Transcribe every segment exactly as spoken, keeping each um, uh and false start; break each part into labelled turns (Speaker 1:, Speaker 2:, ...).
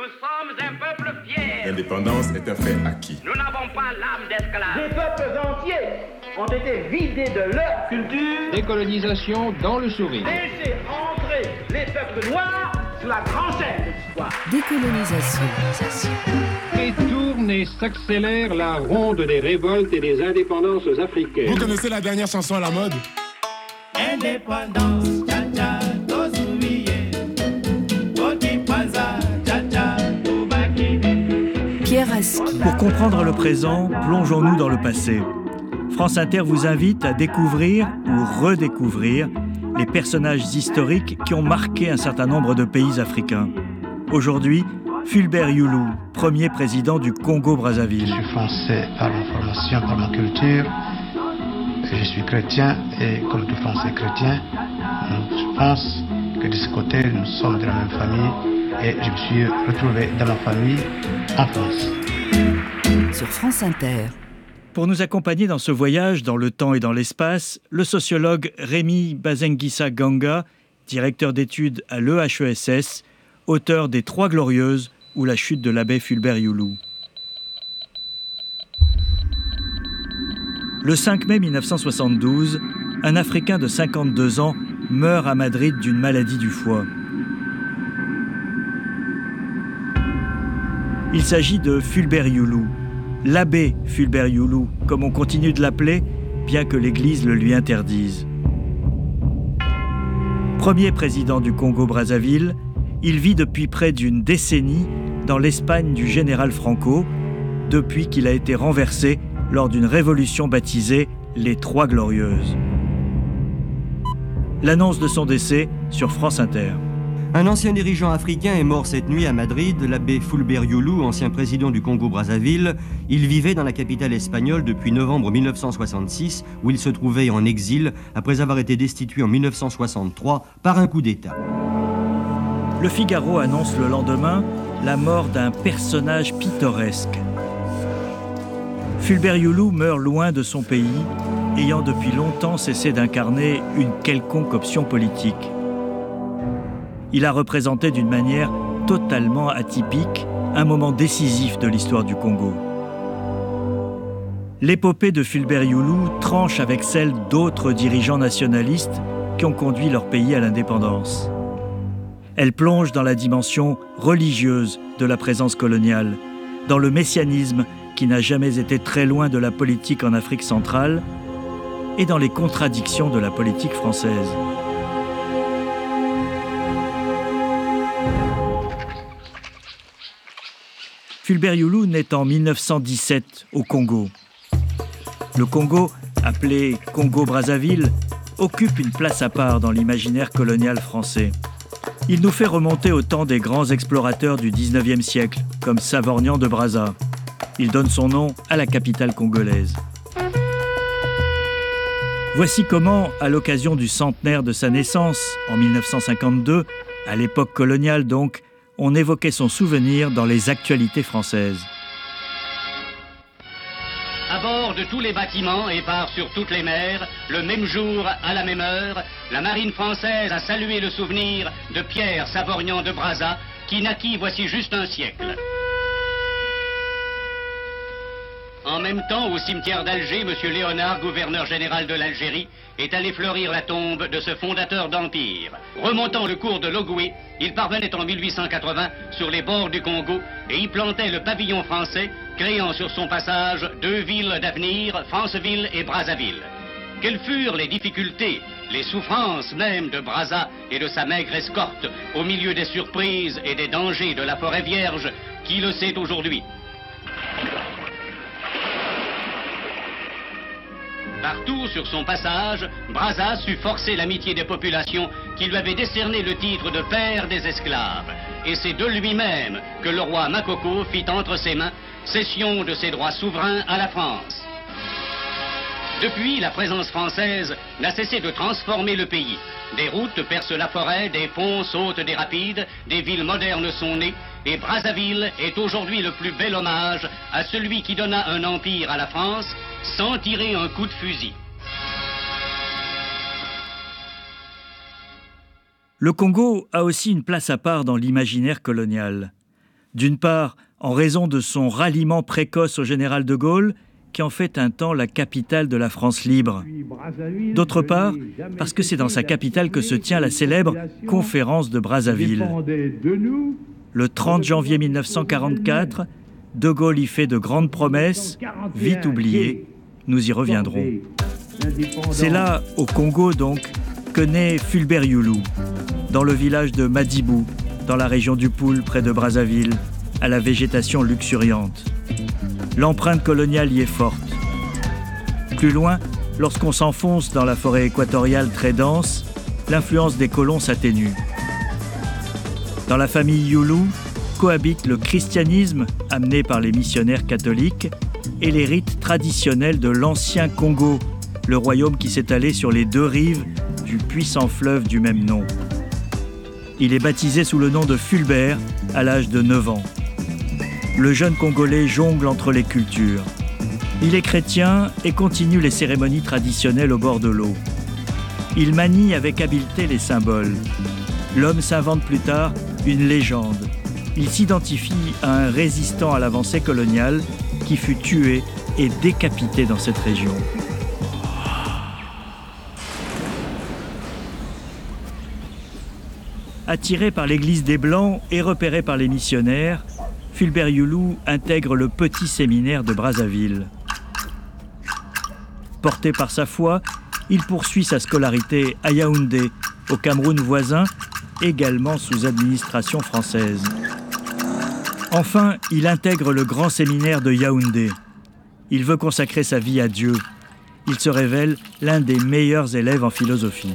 Speaker 1: Nous sommes un peuple fier.
Speaker 2: L'indépendance est un fait acquis.
Speaker 1: Nous n'avons pas l'âme d'esclave.
Speaker 3: Des peuples entiers ont été vidés de leur culture.
Speaker 4: Décolonisation dans le sourire.
Speaker 3: Laissez entrer les peuples noirs sur la grande scène de l'histoire.
Speaker 5: Décolonisation.
Speaker 4: Et tourne et s'accélère la ronde des révoltes et des indépendances africaines.
Speaker 2: Vous connaissez la dernière chanson à la mode?
Speaker 6: Indépendance, tcha tcha, tozuiye. Oti panza, tcha tcha, tubaki.
Speaker 5: Pierre Aski.
Speaker 7: Pour comprendre le présent, plongeons-nous dans le passé. France Inter vous invite à découvrir ou redécouvrir les personnages historiques qui ont marqué un certain nombre de pays africains. Aujourd'hui, Fulbert Youlou, premier président du Congo-Brazzaville.
Speaker 8: Je suis français par ma formation, par ma culture. Je suis chrétien et comme tout Français chrétien, je pense que de ce côté, nous sommes de la même famille et je me suis retrouvé dans ma famille en France.
Speaker 5: Sur France Inter.
Speaker 7: Pour nous accompagner dans ce voyage dans le temps et dans l'espace, le sociologue Rémi Bazengissa Ganga, directeur d'études à l'E H E S S, auteur des Trois Glorieuses ou la chute de l'abbé Fulbert Youlou. Le cinq mai mille neuf cent soixante-douze, un Africain de cinquante-deux ans meurt à Madrid d'une maladie du foie. Il s'agit de Fulbert Youlou, l'abbé Fulbert Youlou, comme on continue de l'appeler, bien que l'Église le lui interdise. Premier président du Congo-Brazzaville, il vit depuis près d'une décennie dans l'Espagne du général Franco, depuis qu'il a été renversé lors d'une révolution baptisée les Trois Glorieuses. L'annonce de son décès sur France Inter.
Speaker 9: Un ancien dirigeant africain est mort cette nuit à Madrid, l'abbé Fulbert Youlou, ancien président du Congo-Brazzaville. Il vivait dans la capitale espagnole depuis novembre mille neuf cent soixante-six, où il se trouvait en exil après avoir été destitué en mille neuf cent soixante-trois par un coup d'État.
Speaker 7: Le Figaro annonce le lendemain la mort d'un personnage pittoresque. Fulbert Youlou meurt loin de son pays, ayant depuis longtemps cessé d'incarner une quelconque option politique. Il a représenté d'une manière totalement atypique un moment décisif de l'histoire du Congo. L'épopée de Fulbert Youlou tranche avec celle d'autres dirigeants nationalistes qui ont conduit leur pays à l'indépendance. Elle plonge dans la dimension religieuse de la présence coloniale, dans le messianisme qui n'a jamais été très loin de la politique en Afrique centrale et dans les contradictions de la politique française. Fulbert Youlou naît en mille neuf cent dix-sept au Congo. Le Congo, appelé Congo-Brazzaville, occupe une place à part dans l'imaginaire colonial français. Il nous fait remonter au temps des grands explorateurs du dix-neuvième siècle, comme Savorgnan de Brazza. Il donne son nom à la capitale congolaise. Voici comment, à l'occasion du centenaire de sa naissance, en mille neuf cent cinquante-deux, à l'époque coloniale donc, on évoquait son souvenir dans les actualités françaises.
Speaker 10: À bord de tous les bâtiments et par sur toutes les mers, le même jour, à la même heure, la marine française a salué le souvenir de Pierre Savorgnan de Brazza, qui naquit voici juste un siècle. En même temps, au cimetière d'Alger, M. Léonard, gouverneur général de l'Algérie, est allé fleurir la tombe de ce fondateur d'empire. Remontant le cours de l'Ogoué, il parvenait en mille huit cent quatre-vingts sur les bords du Congo et y plantait le pavillon français, créant sur son passage deux villes d'avenir, Franceville et Brazzaville. Quelles furent les difficultés, les souffrances même de Brazza et de sa maigre escorte, au milieu des surprises et des dangers de la forêt vierge, qui le sait aujourd'hui? Partout sur son passage, Brazza sut forcer l'amitié des populations qui lui avaient décerné le titre de père des esclaves. Et c'est de lui-même que le roi Makoko fit entre ses mains cession de ses droits souverains à la France. Depuis, la présence française n'a cessé de transformer le pays. Des routes percent la forêt, des ponts sautent des rapides, des villes modernes sont nées, et Brazzaville est aujourd'hui le plus bel hommage à celui qui donna un empire à la France sans tirer un coup de fusil.
Speaker 7: Le Congo a aussi une place à part dans l'imaginaire colonial. D'une part, en raison de son ralliement précoce au général de Gaulle, qui en fait un temps la capitale de la France libre. D'autre part, parce que c'est dans sa capitale que se tient la célèbre conférence de Brazzaville. Le trente janvier mille neuf cent quarante-quatre, de Gaulle y fait de grandes promesses, vite oubliées. Nous y reviendrons. C'est là, au Congo donc, que naît Fulbert Youlou, dans le village de Madibou, dans la région du Poul, près de Brazzaville, à la végétation luxuriante. L'empreinte coloniale y est forte. Plus loin, lorsqu'on s'enfonce dans la forêt équatoriale très dense, l'influence des colons s'atténue. Dans la famille Youlou cohabite le christianisme amené par les missionnaires catholiques et les rites traditionnels de l'ancien Congo, le royaume qui s'étalait sur les deux rives du puissant fleuve du même nom. Il est baptisé sous le nom de Fulbert à l'âge de neuf ans. Le jeune Congolais jongle entre les cultures. Il est chrétien et continue les cérémonies traditionnelles au bord de l'eau. Il manie avec habileté les symboles. L'homme s'invente plus tard une légende. Il s'identifie à un résistant à l'avancée coloniale qui fut tué et décapité dans cette région. Attiré par l'église des Blancs et repéré par les missionnaires, Fulbert Youlou intègre le petit séminaire de Brazzaville. Porté par sa foi, il poursuit sa scolarité à Yaoundé, au Cameroun voisin, également sous administration française. Enfin, il intègre le grand séminaire de Yaoundé. Il veut consacrer sa vie à Dieu. Il se révèle l'un des meilleurs élèves en philosophie.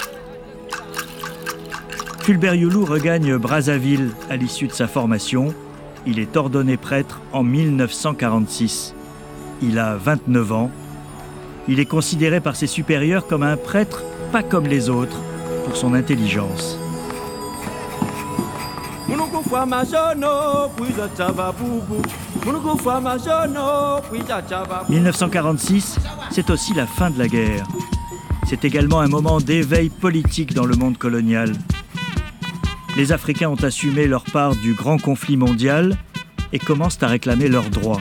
Speaker 7: Fulbert Youlou regagne Brazzaville à l'issue de sa formation. Il est ordonné prêtre en mille neuf cent quarante-six. Il a vingt-neuf ans. Il est considéré par ses supérieurs comme un prêtre pas comme les autres pour son intelligence. mille neuf cent quarante-six, c'est aussi la fin de la guerre. C'est également un moment d'éveil politique dans le monde colonial. Les Africains ont assumé leur part du grand conflit mondial et commencent à réclamer leurs droits.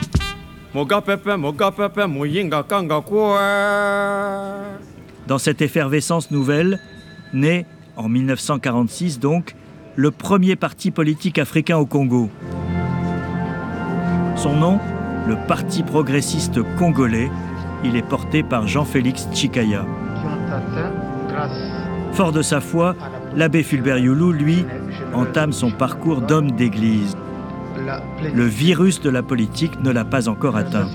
Speaker 7: Dans cette effervescence nouvelle, naît, en mille neuf cent quarante-six donc, le premier parti politique africain au Congo. Son nom, le Parti progressiste congolais, il est porté par Jean-Félix Tshikaya. Fort de sa foi, l'abbé Fulbert Youlou, lui, entame son parcours d'homme d'église. Le virus de la politique ne l'a pas encore atteint.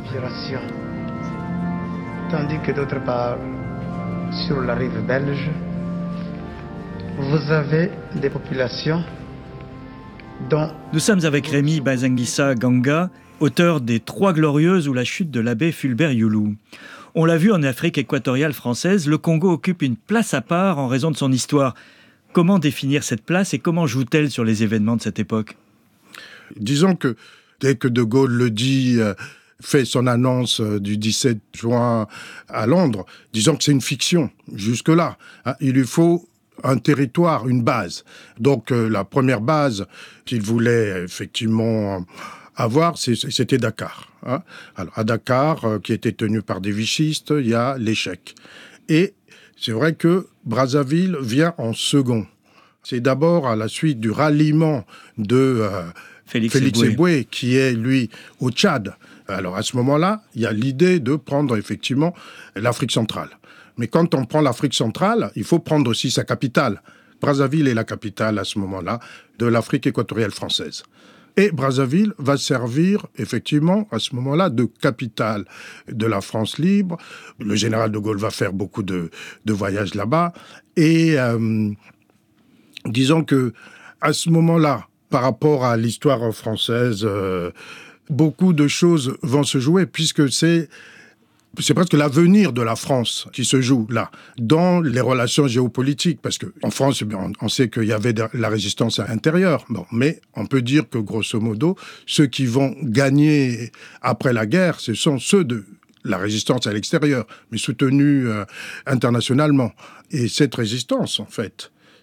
Speaker 8: Tandis que d'autre part, sur la rive belge, vous avez des populations dont...
Speaker 7: Nous sommes avec Rémi Bazanguissa Ganga, auteur des Trois Glorieuses ou la chute de l'abbé Fulbert Youlou. On l'a vu en Afrique équatoriale française, le Congo occupe une place à part en raison de son histoire. Comment définir cette place et comment joue-t-elle sur les événements de cette époque ?
Speaker 11: Disons que dès que De Gaulle le dit, euh, fait son annonce euh, du dix-sept juin à Londres, disons que c'est une fiction, jusque-là. Hein, il lui faut un territoire, une base. Donc euh, la première base qu'il voulait effectivement avoir, c'est, c'était Dakar. Hein. Alors à Dakar, euh, qui était tenu par des vichistes, il y a l'échec. Et c'est vrai que Brazzaville vient en second. C'est d'abord à la suite du ralliement de euh, Félix, Félix Éboué, qui est, lui, au Tchad. Alors, à ce moment-là, il y a l'idée de prendre, effectivement, l'Afrique centrale. Mais quand on prend l'Afrique centrale, il faut prendre aussi sa capitale. Brazzaville est la capitale, à ce moment-là, de l'Afrique équatoriale française. Et Brazzaville va servir, effectivement, à ce moment-là, de capitale de la France libre. Le général de Gaulle va faire beaucoup de, de voyages là-bas. Et euh, disons que à ce moment-là, par rapport à l'histoire française, euh, beaucoup de choses vont se jouer, puisque c'est... C'est presque l'avenir de la France qui se joue là, dans les relations géopolitiques. Parce qu'en France, on sait qu'il y avait de la résistance intérieure. Bon, mais on peut dire que, grosso modo, ceux qui vont gagner après la guerre, ce sont ceux de la résistance à l'extérieur, mais soutenus euh, internationalement. Et cette résistance, en fait,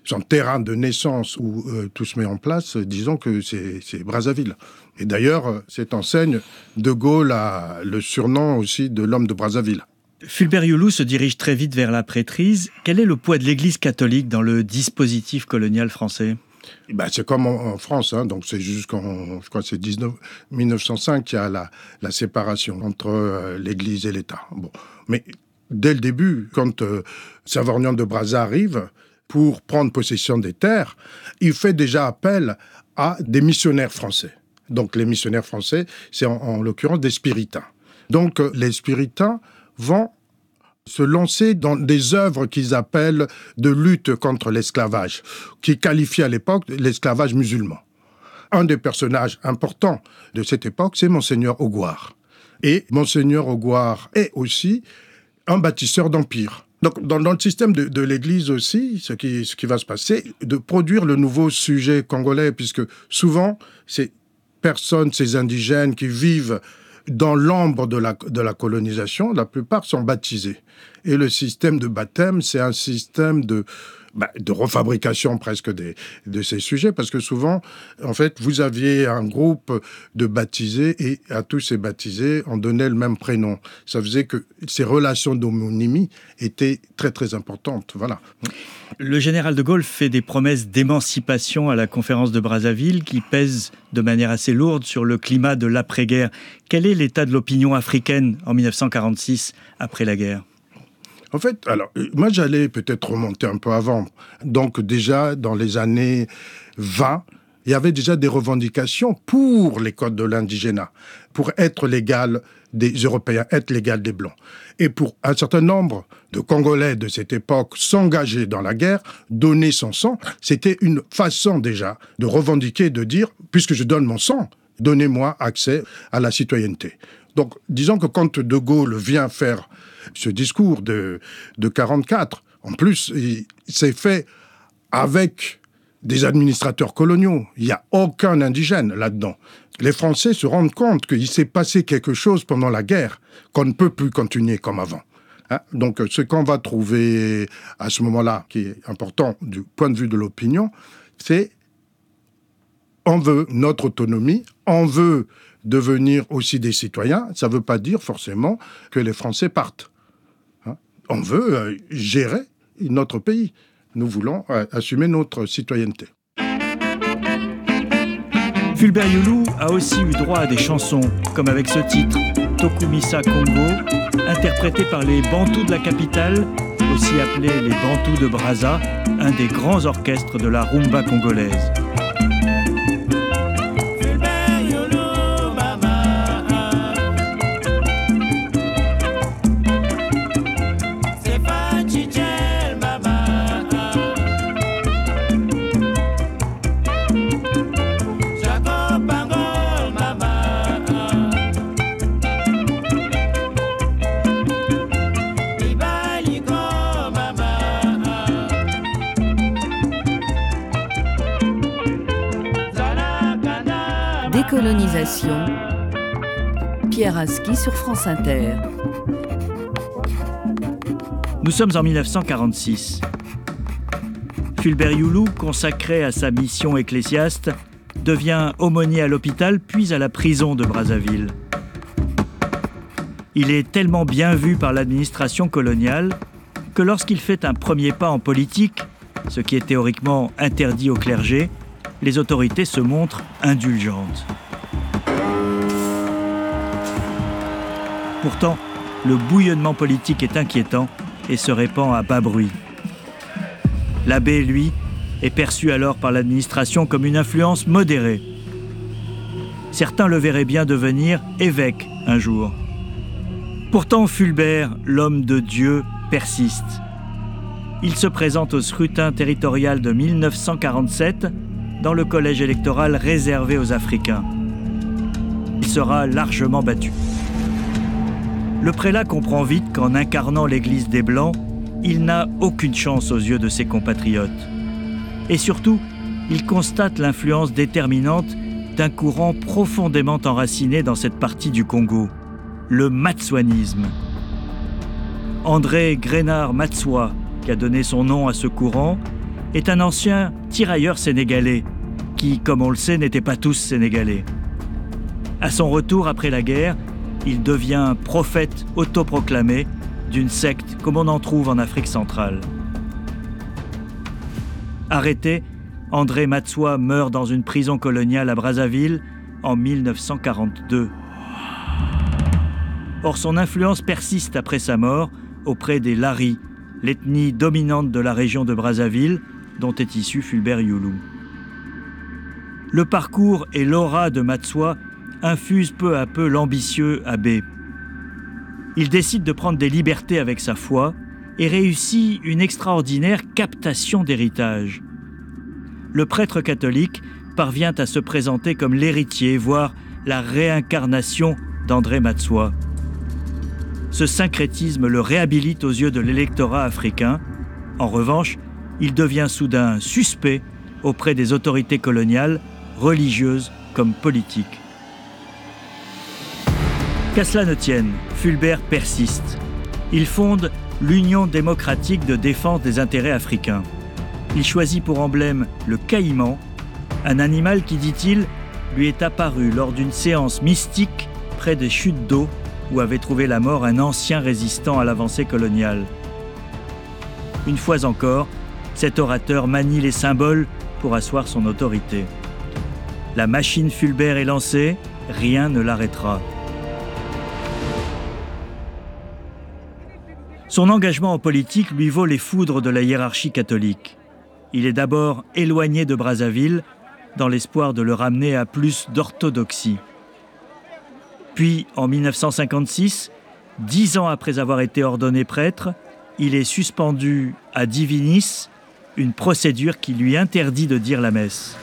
Speaker 11: son terrain de naissance où euh, tout se met en place, disons que c'est, c'est Brazzaville. Et d'ailleurs, cette enseigne, De Gaulle a le surnom aussi de l'homme de Brazzaville.
Speaker 7: Fulbert Youlou se dirige très vite vers la prêtrise. Quel est le poids de l'Église catholique dans le dispositif colonial français ?
Speaker 11: Ben, c'est comme en, en France, hein, donc c'est jusqu'en, je crois que c'est mille neuf cent cinq qu'il y a la, la séparation entre euh, l'Église et l'État. Bon, mais dès le début, quand euh, Savorgnan de Brazza arrive pour prendre possession des terres, il fait déjà appel à des missionnaires français. Donc les missionnaires français, c'est en, en l'occurrence des spiritains. Donc euh, les spiritains vont se lancer dans des œuvres qu'ils appellent de lutte contre l'esclavage, qui qualifient à l'époque l'esclavage musulman. Un des personnages importants de cette époque, c'est Monseigneur Augoire. Et Monseigneur Augoire est aussi un bâtisseur d'empire. Donc, dans, dans le système de, de l'Église aussi, ce qui, ce qui va se passer, de produire le nouveau sujet congolais, puisque souvent, ces personnes, ces indigènes qui vivent dans l'ombre de la, de la colonisation, la plupart sont baptisés. Et le système de baptême, c'est un système de, bah, de refabrication presque des, de ces sujets, parce que souvent, en fait, vous aviez un groupe de baptisés et à tous ces baptisés, on donnait le même prénom. Ça faisait que ces relations d'homonymie étaient très, très importantes. Voilà.
Speaker 7: Le général de Gaulle fait des promesses d'émancipation à la conférence de Brazzaville qui pèsent de manière assez lourde sur le climat de l'après-guerre. Quel est l'état de l'opinion africaine en mille neuf cent quarante-six, après la guerre ?
Speaker 11: En fait, alors, moi, j'allais peut-être remonter un peu avant. Donc, déjà, dans les années vingt, il y avait déjà des revendications pour les codes de l'indigénat, pour être l'égal des Européens, être l'égal des Blancs. Et pour un certain nombre de Congolais de cette époque s'engager dans la guerre, donner son sang, c'était une façon déjà de revendiquer, de dire, puisque je donne mon sang, donnez-moi accès à la citoyenneté. Donc, disons que quand De Gaulle vient faire ce discours de, de quarante-quatre, en plus, il s'est fait avec des administrateurs coloniaux. Il n'y a aucun indigène là-dedans. Les Français se rendent compte qu'il s'est passé quelque chose pendant la guerre, qu'on ne peut plus continuer comme avant. Hein? Donc, ce qu'on va trouver à ce moment-là, qui est important du point de vue de l'opinion, c'est on veut notre autonomie, on veut devenir aussi des citoyens. Ça ne veut pas dire forcément que les Français partent. Hein? On veut euh, gérer notre pays. Nous voulons euh, assumer notre citoyenneté.
Speaker 7: Fulbert Youlou a aussi eu droit à des chansons, comme avec ce titre, Tokumisa Congo, interprété par les Bantous de la capitale, aussi appelés les Bantous de Brazza, un des grands orchestres de la rumba congolaise.
Speaker 5: Décolonisation. Pierre Aski sur France Inter.
Speaker 7: Nous sommes en mille neuf cent quarante-six. Fulbert Youlou, consacré à sa mission ecclésiaste, devient aumônier à l'hôpital puis à la prison de Brazzaville. Il est tellement bien vu par l'administration coloniale que lorsqu'il fait un premier pas en politique, ce qui est théoriquement interdit au clergé, les autorités se montrent indulgentes. Pourtant, le bouillonnement politique est inquiétant et se répand à bas bruit. L'abbé, lui, est perçu alors par l'administration comme une influence modérée. Certains le verraient bien devenir évêque un jour. Pourtant, Fulbert, l'homme de Dieu, persiste. Il se présente au scrutin territorial de mille neuf cent quarante-sept dans le collège électoral réservé aux Africains. Il sera largement battu. Le prélat comprend vite qu'en incarnant l'Église des Blancs, il n'a aucune chance aux yeux de ses compatriotes. Et surtout, il constate l'influence déterminante d'un courant profondément enraciné dans cette partie du Congo, le matswanisme. André Grenard Matswa, qui a donné son nom à ce courant, est un ancien tirailleur sénégalais qui, comme on le sait, n'étaient pas tous sénégalais. À son retour après la guerre, il devient prophète autoproclamé d'une secte comme on en trouve en Afrique centrale. Arrêté, André Matsoa meurt dans une prison coloniale à Brazzaville en mille neuf cent quarante-deux. Or, son influence persiste après sa mort auprès des Lari, l'ethnie dominante de la région de Brazzaville, dont est issu Fulbert Youlou. Le parcours et l'aura de Matsoa infusent peu à peu l'ambitieux abbé. Il décide de prendre des libertés avec sa foi et réussit une extraordinaire captation d'héritage. Le prêtre catholique parvient à se présenter comme l'héritier, voire la réincarnation d'André Matsoa. Ce syncrétisme le réhabilite aux yeux de l'électorat africain. En revanche, il devient soudain suspect auprès des autorités coloniales, religieuses comme politiques. Qu'à cela ne tienne, Fulbert persiste. Il fonde l'Union démocratique de défense des intérêts africains. Il choisit pour emblème le caïman, un animal qui, dit-il, lui est apparu lors d'une séance mystique près des chutes d'eau où avait trouvé la mort un ancien résistant à l'avancée coloniale. Une fois encore, cet orateur manie les symboles pour asseoir son autorité. La machine Fulbert est lancée, rien ne l'arrêtera. Son engagement en politique lui vaut les foudres de la hiérarchie catholique. Il est d'abord éloigné de Brazzaville, dans l'espoir de le ramener à plus d'orthodoxie. Puis, en mille neuf cent cinquante-six, dix ans après avoir été ordonné prêtre, il est suspendu à divinis, une procédure qui lui interdit de dire la messe.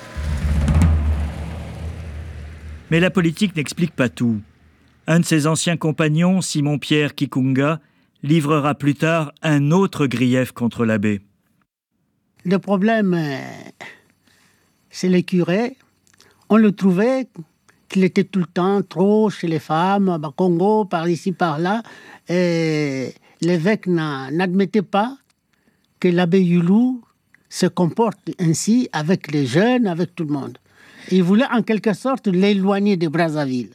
Speaker 7: Mais la politique n'explique pas tout. Un de ses anciens compagnons, Simon-Pierre Kikunga, livrera plus tard un autre grief contre l'abbé.
Speaker 12: Le problème, c'est le curé. On le trouvait qu'il était tout le temps trop chez les femmes, à Congo, par ici, par là. Et l'évêque n'admettait pas que l'abbé Youlou se comporte ainsi avec les jeunes, avec tout le monde. Il voulait en quelque sorte l'éloigner de Brazzaville.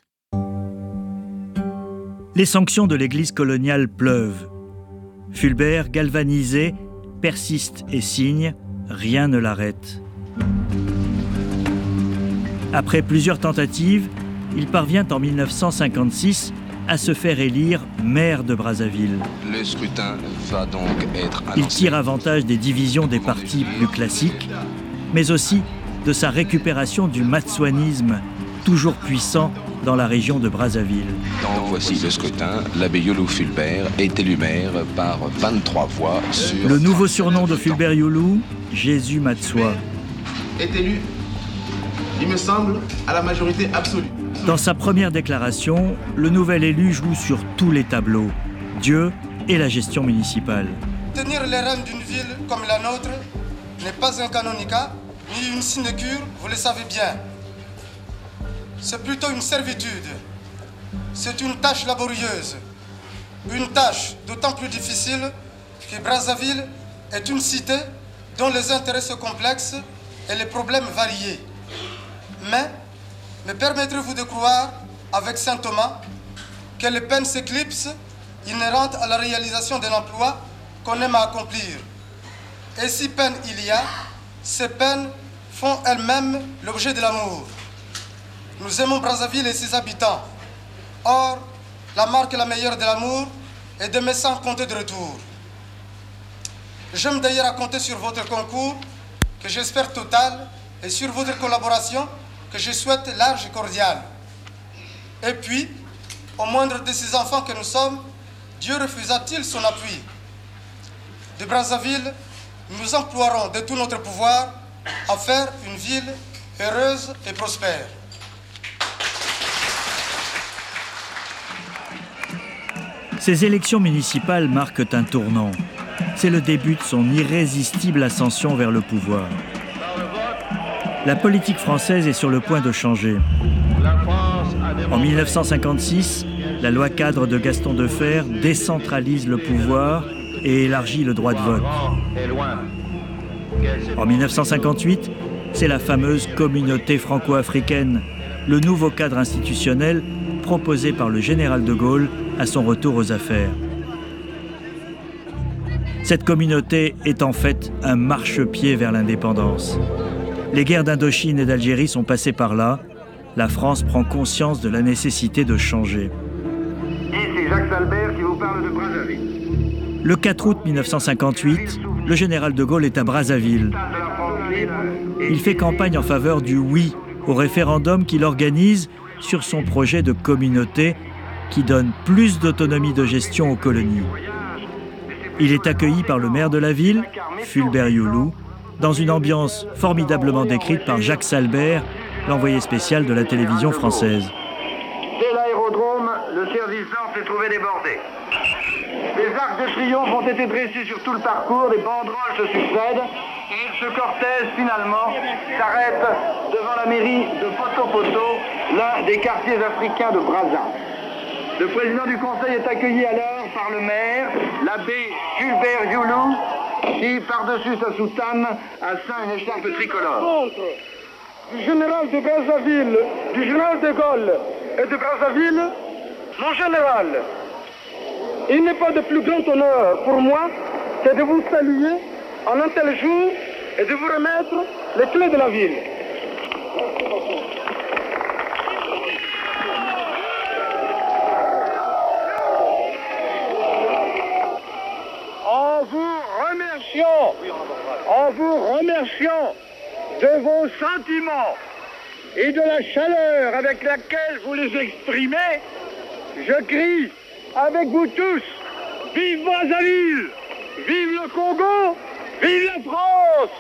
Speaker 7: Les sanctions de l'Église coloniale pleuvent. Fulbert, galvanisé, persiste et signe, rien ne l'arrête. Après plusieurs tentatives, il parvient en mille neuf cent cinquante-six à se faire élire maire de Brazzaville.
Speaker 13: Le scrutin va donc être annoncé.
Speaker 7: Il tire avantage des divisions des partis plus classiques, mais aussi de sa récupération du matsouanisme, toujours puissant dans la région de Brazzaville.
Speaker 13: Donc voici le scrutin. L'abbé Youlou Fulbert est élu maire par vingt-trois voix sur...
Speaker 7: Le nouveau surnom de Fulbert Youlou, Jésus Matsoa.
Speaker 14: Est élu, il me semble, à la majorité absolue.
Speaker 7: Dans sa première déclaration, le nouvel élu joue sur tous les tableaux, Dieu et la gestion municipale.
Speaker 15: Tenir les rênes d'une ville comme la nôtre n'est pas un canonicat, ni une sinecure, vous le savez bien. C'est plutôt une servitude. C'est une tâche laborieuse. Une tâche d'autant plus difficile que Brazzaville est une cité dont les intérêts sont complexes et les problèmes variés. Mais, me permettrez-vous de croire, avec saint Thomas, que les peines s'éclipsent inhérentes à la réalisation d'un emploi qu'on aime à accomplir. Et si peine il y a, ces peines font elles-mêmes l'objet de l'amour. Nous aimons Brazzaville et ses habitants. Or, la marque la meilleure de l'amour est d'aimer sans compter de retour. J'aime d'ailleurs à compter sur votre concours, que j'espère total, et sur votre collaboration, que je souhaite large et cordiale. Et puis, au moindre de ces enfants que nous sommes, Dieu refusa-t-il son appui? De Brazzaville, nous emploierons de tout notre pouvoir à faire une ville heureuse et prospère.
Speaker 7: Ces élections municipales marquent un tournant. C'est le début de son irrésistible ascension vers le pouvoir. La politique française est sur le point de changer. En mille neuf cent cinquante-six, la loi cadre de Gaston Defferre décentralise le pouvoir et élargit le droit de vote. En mille neuf cent cinquante-huit, c'est la fameuse communauté franco-africaine, le nouveau cadre institutionnel proposé par le général de Gaulle à son retour aux affaires. Cette communauté est en fait un marchepied vers l'indépendance. Les guerres d'Indochine et d'Algérie sont passées par là. La France prend conscience de la nécessité de changer.
Speaker 16: Ici Jacques Salbert qui vous parle de Brazzaville.
Speaker 7: Le quatre août mille neuf cent cinquante-huit, le général de Gaulle est à Brazzaville. Il fait campagne en faveur du oui au référendum qu'il organise sur son projet de communauté qui donne plus d'autonomie de gestion aux colonies. Il est accueilli par le maire de la ville, Fulbert Youlou, dans une ambiance formidablement décrite par Jacques Salbert, l'envoyé spécial de la télévision française.
Speaker 16: Dès l'aérodrome, le service d'ordre s'est trouvé débordé. Les arcs de triomphe ont été dressés sur tout le parcours, les banderoles se succèdent, et ce cortège, finalement, s'arrête devant la mairie de Poto-Poto, l'un des quartiers africains de Brazza. Le président du conseil est accueilli alors par le maire, l'abbé Fulbert Youlou, qui, par-dessus sa soutane, a ceint une écharpe tricolore.
Speaker 15: Du général de Brazzaville, du général de Gaulle et de Brazzaville, mon général, il n'est pas de plus grand honneur pour moi que de vous saluer en un tel jour et de vous remettre les clés de la ville. En vous remerciant, en vous remerciant de vos sentiments et de la chaleur avec laquelle vous les exprimez, je crie avec vous tous, vive Brazzaville, vive le Congo, vive la France!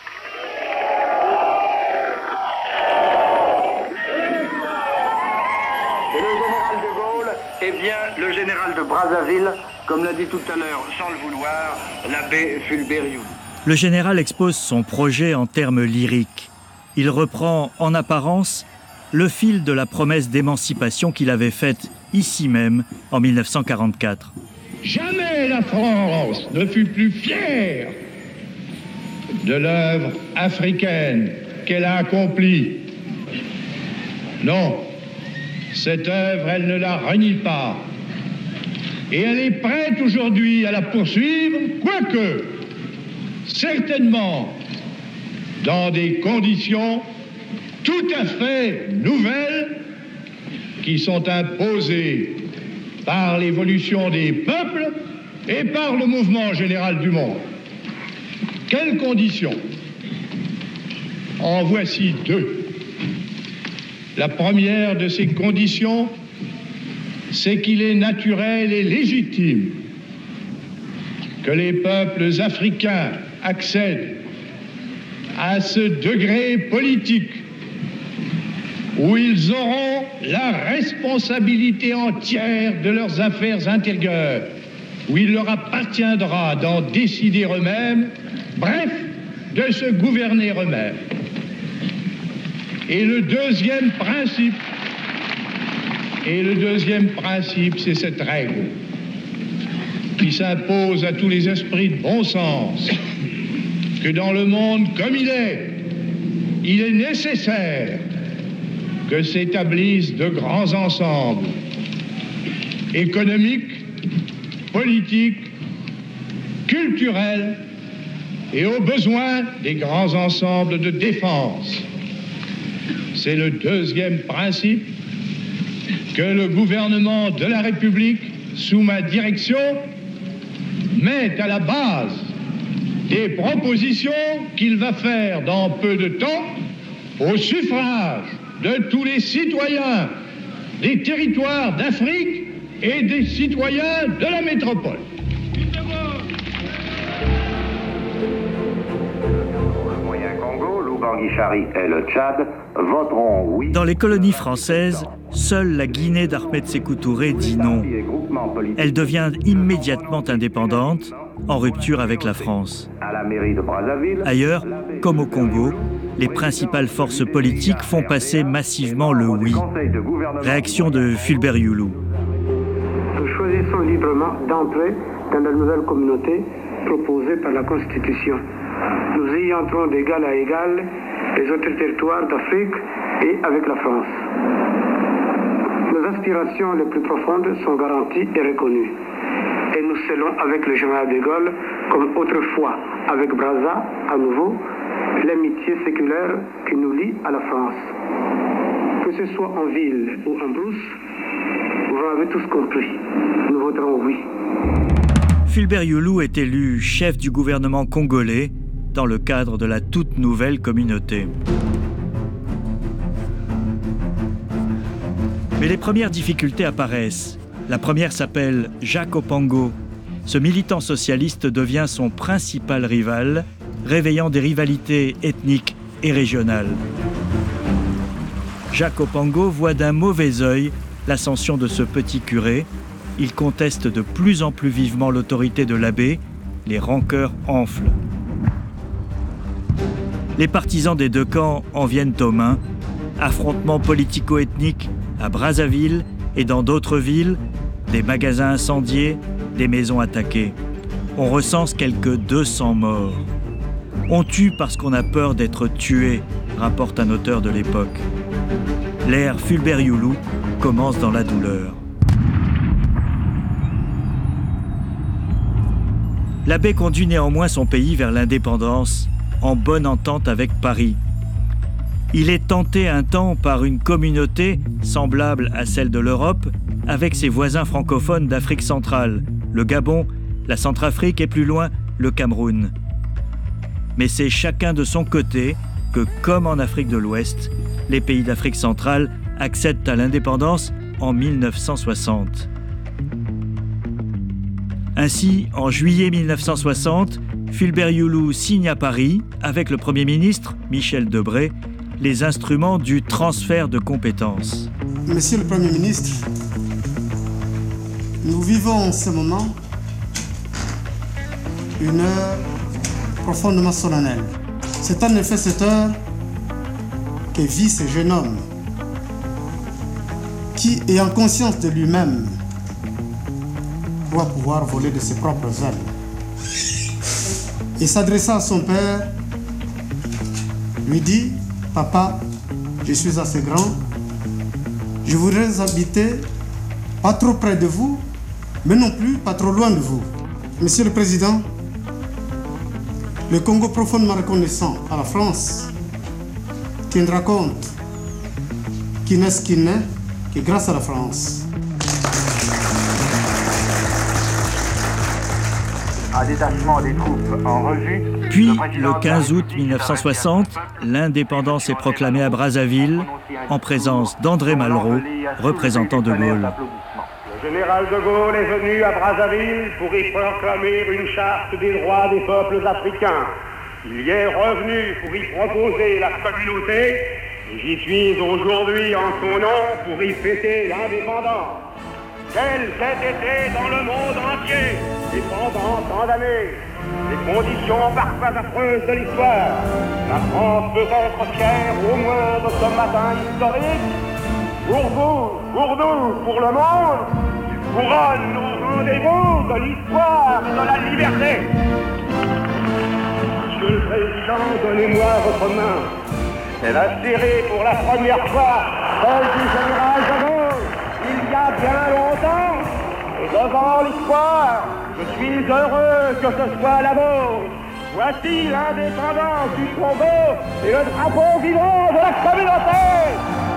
Speaker 16: Et le général de Gaulle est bien le général de Brazzaville, comme l'a dit tout à l'heure, sans le vouloir, l'abbé Fulbert Youlou.
Speaker 7: Le général expose son projet en termes lyriques. Il reprend, en apparence, le fil de la promesse d'émancipation qu'il avait faite ici même en mille neuf cent quarante-quatre.
Speaker 4: Jamais la France ne fut plus fière de l'œuvre africaine qu'elle a accomplie. Non, cette œuvre, elle ne la renie pas. Et elle est prête aujourd'hui à la poursuivre, quoique, certainement, dans des conditions tout à fait nouvelles qui sont imposées par l'évolution des peuples et par le mouvement général du monde. Quelles conditions? En voici deux. La première de ces conditions, c'est qu'il est naturel et légitime que les peuples africains accèdent à ce degré politique où ils auront la responsabilité entière de leurs affaires intérieures, où il leur appartiendra d'en décider eux-mêmes, bref, de se gouverner eux-mêmes. Et le deuxième principe, et le deuxième principe, c'est cette règle qui s'impose à tous les esprits de bon sens, que dans le monde comme il est, il est nécessaire que s'établissent de grands ensembles économiques, politiques, culturels et au besoin des grands ensembles de défense. C'est le deuxième principe que le gouvernement de la République, sous ma direction, met à la base des propositions qu'il va faire dans peu de temps au suffrage de tous les citoyens des territoires d'Afrique et des citoyens de la métropole.
Speaker 16: Le moyen Congo, l'Oubangui-Chari et le Tchad voteront oui.
Speaker 7: Dans les colonies françaises, seule la Guinée d'Ahmed Sékou Touré dit non. Elle devient immédiatement indépendante, en rupture avec la France. Ailleurs, comme au Congo, les principales forces politiques font passer massivement le oui. Réaction de Fulbert Youlou.
Speaker 17: Nous choisissons librement d'entrer dans la nouvelle communauté proposée par la Constitution.
Speaker 16: Nous y entrons d'égal à égal les autres territoires d'Afrique et avec la France. Nos aspirations les plus profondes sont garanties et reconnues. Et nous scellons avec le général de Gaulle, comme autrefois avec Brazza, à nouveau, l'amitié séculaire qui nous lie à la France. Que ce soit en ville ou en brousse, vous avez tous compris. Nous voterons oui.
Speaker 7: Fulbert Youlou est élu chef du gouvernement congolais dans le cadre de la toute nouvelle communauté. Mais les premières difficultés apparaissent. La première s'appelle Jacques Opango. Ce militant socialiste devient son principal rival, réveillant des rivalités ethniques et régionales. Jacques Opango voit d'un mauvais œil l'ascension de ce petit curé. Il conteste de plus en plus vivement l'autorité de l'abbé. Les rancœurs enflent. Les partisans des deux camps en viennent aux mains. Affrontements politico-ethniques à Brazzaville et dans d'autres villes, des magasins incendiés, des maisons attaquées. On recense quelques deux cents morts. On tue parce qu'on a peur d'être tué, rapporte un auteur de l'époque. L'ère Fulbert Youlou commence dans la douleur. L'abbé conduit néanmoins son pays vers l'indépendance, en bonne entente avec Paris. Il est tenté un temps par une communauté semblable à celle de l'Europe, avec ses voisins francophones d'Afrique centrale, le Gabon, la Centrafrique et plus loin, le Cameroun. Mais c'est chacun de son côté que, comme en Afrique de l'Ouest, les pays d'Afrique centrale accèdent à l'indépendance en mille neuf cent soixante. Ainsi, en juillet mille neuf cent soixante, Fulbert Youlou signe à Paris, avec le Premier ministre, Michel Debré, les instruments du transfert de compétences.
Speaker 15: Monsieur le Premier ministre, nous vivons en ce moment une heure profondément solennelle. C'est en effet cette heure que vit ce jeune homme qui, ayant conscience de lui-même, doit pouvoir voler de ses propres ailes. Et s'adressant à son père, lui dit: Papa, je suis assez grand, je voudrais habiter pas trop près de vous, mais non plus pas trop loin de vous. Monsieur le Président, le Congo profondément reconnaissant à la France tiendra compte qu'il n'est ce qu'il n'est que grâce à la France.
Speaker 16: Un détachement des troupes en revue.
Speaker 7: Puis, le quinze août mille neuf cent soixante, l'indépendance est proclamée à Brazzaville, en présence d'André Malraux, représentant de Gaulle.
Speaker 3: Le général de Gaulle est venu à Brazzaville pour y proclamer une charte des droits des peuples africains. Il y est revenu pour y proposer la communauté, et j'y suis aujourd'hui en son nom pour y fêter l'indépendance. Quelles aient été dans le monde entier, et pendant tant d'années, les conditions parfois affreuses de l'histoire, la France peut être fière au moins de ce matin historique. Pour vous, pour nous, pour le monde, il couronne nos rendez-vous de l'histoire et de la liberté. Monsieur le Président, donnez-moi votre main. Elle a serré pour la première fois celle du général de Gaulle il y a bien longtemps. Et devant l'histoire, je suis heureux que ce soit la vôtre. Voici l'indépendance du Congo et le drapeau vivant de la communauté.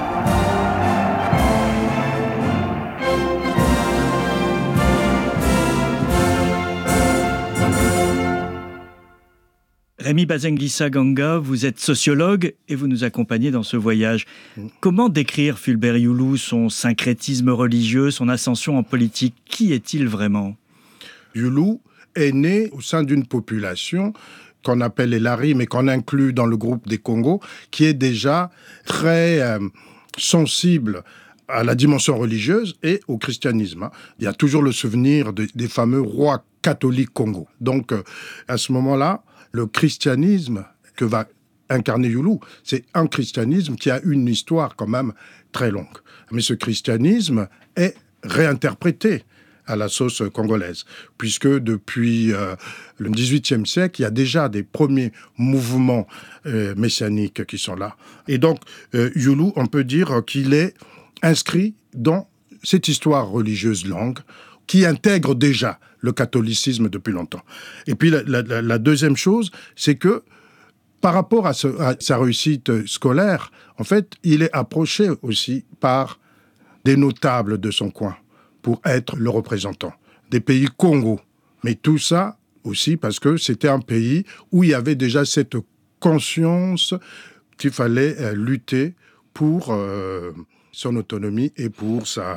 Speaker 7: Rémi Bazanguissa Ganga, vous êtes sociologue et vous nous accompagnez dans ce voyage. Comment décrire Fulbert Youlou, son syncrétisme religieux, son ascension en politique? Qui est-il vraiment?
Speaker 11: Youlou est né au sein d'une population qu'on appelle les Lari, mais qu'on inclut dans le groupe des Congos, qui est déjà très euh, sensible à la dimension religieuse et au christianisme. Il y a toujours le souvenir de, des fameux rois catholiques Congo. Donc, euh, à ce moment-là, le christianisme que va incarner Youlou, c'est un christianisme qui a une histoire quand même très longue. Mais ce christianisme est réinterprété à la sauce congolaise, puisque depuis euh, le dix-huitième siècle, il y a déjà des premiers mouvements euh, messianiques qui sont là. Et donc, euh, Youlou, on peut dire qu'il est inscrit dans cette histoire religieuse longue qui intègre déjà le catholicisme depuis longtemps. Et puis la, la, la deuxième chose, c'est que par rapport à, ce, à sa réussite scolaire, en fait, il est approché aussi par des notables de son coin pour être le représentant des pays Congo. Mais tout ça aussi parce que c'était un pays où il y avait déjà cette conscience qu'il fallait euh, lutter pour euh, son autonomie et pour sa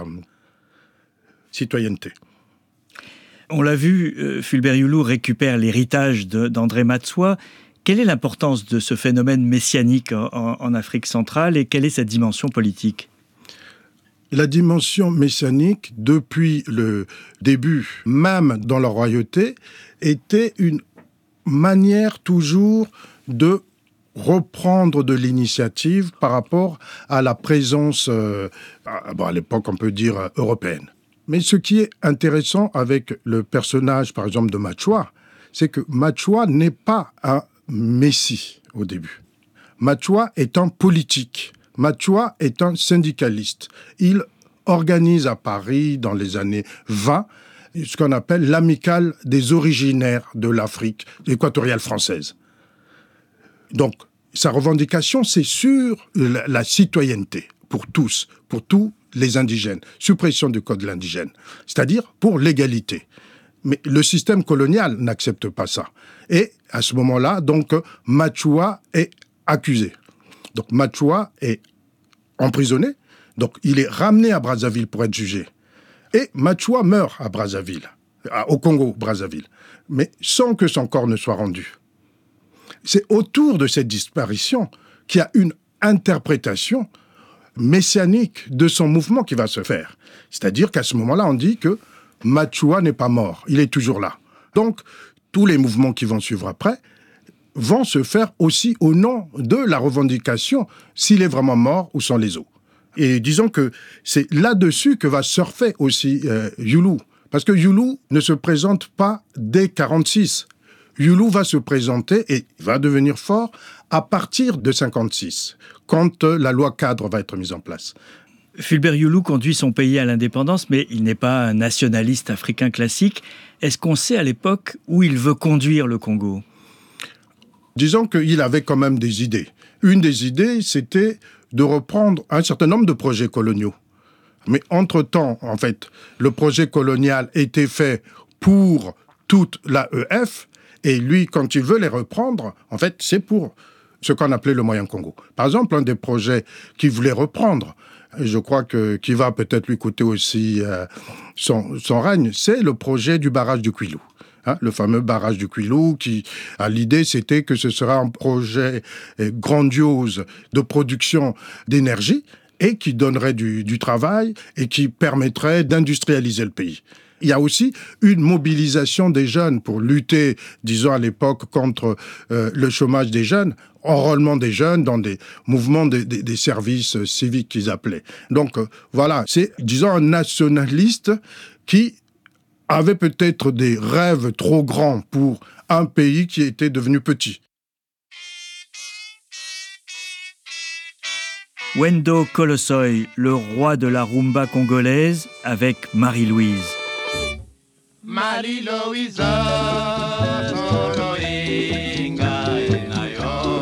Speaker 11: citoyenneté.
Speaker 7: On l'a vu, euh, Fulbert Youlou récupère l'héritage de, d'André Matsois. Quelle est l'importance de ce phénomène messianique en, en Afrique centrale et quelle est sa dimension politique ?
Speaker 11: La dimension messianique, depuis le début, même dans la royauté, était une manière toujours de reprendre de l'initiative par rapport à la présence, euh, à, bon, à l'époque on peut dire euh, européenne. Mais ce qui est intéressant avec le personnage, par exemple, de Matsois, c'est que Matsois n'est pas un messie au début. Matsois est un politique. Matsois est un syndicaliste. Il organise à Paris, dans les années vingt, ce qu'on appelle l'amicale des originaires de l'Afrique équatoriale française. Donc, sa revendication, c'est sur la, la citoyenneté, pour tous, pour tous les indigènes, suppression du code de l'indigène, c'est-à-dire pour l'égalité. Mais le système colonial n'accepte pas ça. Et à ce moment-là, donc, Matsois est accusé. Donc, Matsois est emprisonné. Donc, il est ramené à Brazzaville pour être jugé. Et Matsois meurt à Brazzaville, au Congo-Brazzaville, mais sans que son corps ne soit rendu. C'est autour de cette disparition qu'il y a une interprétation messianique de son mouvement qui va se faire. C'est-à-dire qu'à ce moment-là, on dit que Matsois n'est pas mort, il est toujours là. Donc, tous les mouvements qui vont suivre après vont se faire aussi au nom de la revendication s'il est vraiment mort ou sans les os. Et disons que c'est là-dessus que va surfer aussi euh, Youlou. Parce que Youlou ne se présente pas dès quarante-six. Youlou va se présenter et va devenir fort à partir de cinquante-six, quand euh, la loi cadre va être mise en place.
Speaker 7: Fulbert Youlou conduit son pays à l'indépendance, mais il n'est pas un nationaliste africain classique. Est-ce qu'on sait à l'époque où il veut conduire le Congo ?
Speaker 11: Disons qu'il avait quand même des idées. Une des idées, c'était de reprendre un certain nombre de projets coloniaux. Mais entre-temps, en fait, le projet colonial était fait pour toute l'A E F, et lui, quand il veut les reprendre, en fait, c'est pour ce qu'on appelait le Moyen Congo. Par exemple, un des projets qu'il voulait reprendre, je crois que qui va peut-être lui coûter aussi euh, son, son règne, c'est le projet du barrage du Kwilu. Hein, le fameux barrage du Kwilu, qui, à l'idée, c'était que ce sera un projet eh, grandiose de production d'énergie et qui donnerait du, du travail et qui permettrait d'industrialiser le pays. Il y a aussi une mobilisation des jeunes pour lutter, disons à l'époque, contre euh, le chômage des jeunes, enrôlement des jeunes dans des mouvements de, de, des services civiques qu'ils appelaient. Donc euh, voilà, c'est, disons, un nationaliste qui avait peut-être des rêves trop grands pour un pays qui était devenu petit.
Speaker 7: Wendo Kolosoi, le roi de la rumba congolaise, avec Marie-Louise.
Speaker 6: Marie-Louise, solo inga enayo.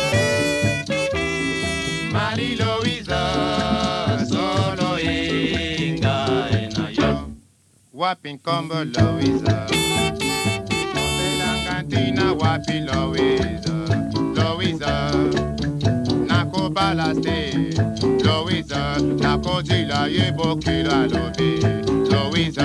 Speaker 6: Marie-Louise, solo inga enayo. Wapin combo Louise, de la cantina wapi Louise, Louise, nako balaste, Louise, nako dila yebo kila lobi, Louise.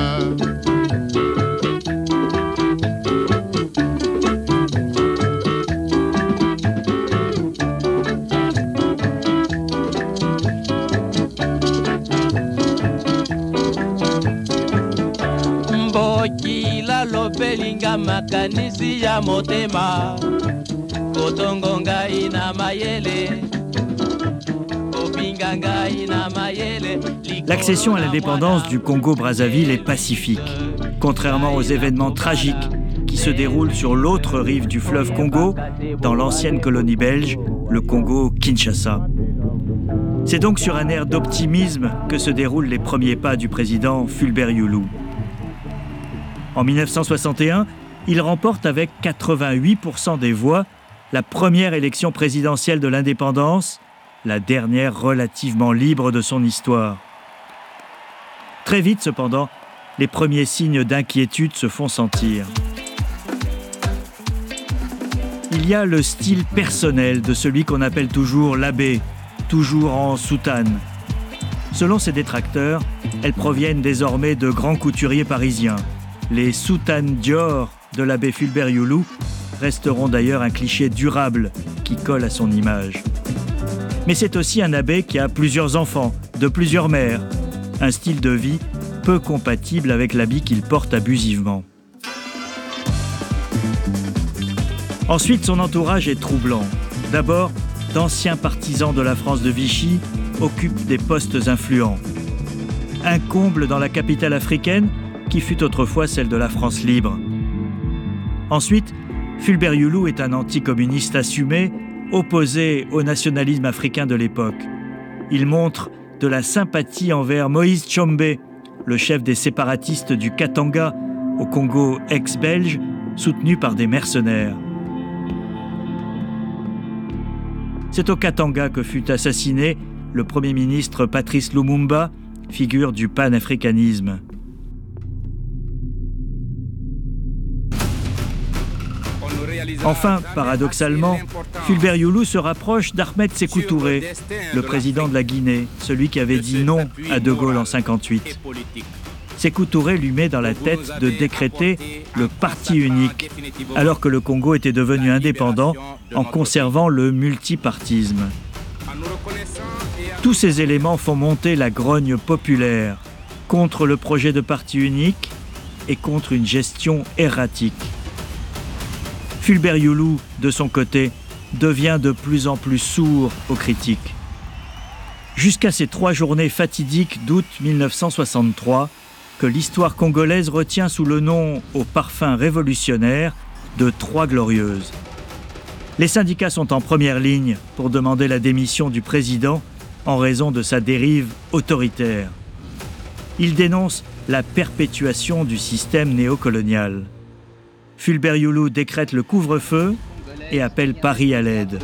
Speaker 6: Belinga makanisi ya motema kotongo ngai na mayele
Speaker 7: L'accession à l'indépendance du Congo-Brazzaville est pacifique, contrairement aux événements tragiques qui se déroulent sur l'autre rive du fleuve Congo, dans l'ancienne colonie belge, le Congo-Kinshasa. C'est donc sur un air d'optimisme que se déroulent les premiers pas du président Fulbert Youlou. En mille neuf cent soixante et un, il remporte avec quatre-vingt-huit pour cent des voix la première élection présidentielle de l'indépendance, la dernière relativement libre de son histoire. Très vite, cependant, les premiers signes d'inquiétude se font sentir. Il y a le style personnel de celui qu'on appelle toujours l'abbé, toujours en soutane. Selon ses détracteurs, elles proviennent désormais de grands couturiers parisiens. Les soutanes Dior de l'abbé Fulbert Youlou resteront d'ailleurs un cliché durable qui colle à son image. Mais c'est aussi un abbé qui a plusieurs enfants, de plusieurs mères, un style de vie peu compatible avec l'habit qu'il porte abusivement. Ensuite, son entourage est troublant. D'abord, d'anciens partisans de la France de Vichy occupent des postes influents. Un comble dans la capitale africaine qui fut autrefois celle de la France libre. Ensuite, Fulbert Youlou est un anticommuniste assumé, opposé au nationalisme africain de l'époque. Il montre de la sympathie envers Moïse Tshombe, le chef des séparatistes du Katanga, au Congo ex-belge, soutenu par des mercenaires. C'est au Katanga que fut assassiné le Premier ministre Patrice Lumumba, figure du panafricanisme. Enfin, paradoxalement, Fulbert Youlou se rapproche d'Ahmed Sékou Touré, le président de la Guinée, celui qui avait dit non à De Gaulle en cinquante-huit. Sékou Touré lui met dans la tête de décréter le parti unique, alors que le Congo était devenu indépendant en conservant le multipartisme. Tous ces éléments font monter la grogne populaire contre le projet de parti unique et contre une gestion erratique. Fulbert Youlou, de son côté, devient de plus en plus sourd aux critiques. Jusqu'à ces trois journées fatidiques d'août mille neuf cent soixante-trois, que l'histoire congolaise retient sous le nom au parfum révolutionnaire de Trois Glorieuses. Les syndicats sont en première ligne pour demander la démission du président en raison de sa dérive autoritaire. Ils dénoncent la perpétuation du système néocolonial. Fulbert Youlou décrète le couvre-feu et appelle Paris à l'aide.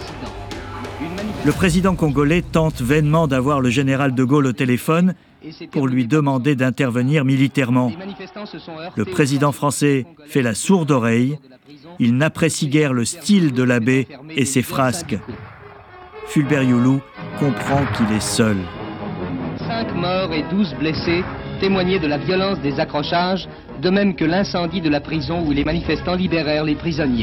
Speaker 7: Le président congolais tente vainement d'avoir le général de Gaulle au téléphone pour lui demander d'intervenir militairement. Le président français fait la sourde oreille. Il n'apprécie guère le style de l'abbé et ses frasques. Fulbert Youlou comprend qu'il est seul.
Speaker 17: Cinq morts et douze blessés témoignaient de la violence des accrochages, de même que l'incendie de la prison où les manifestants libérèrent les prisonniers.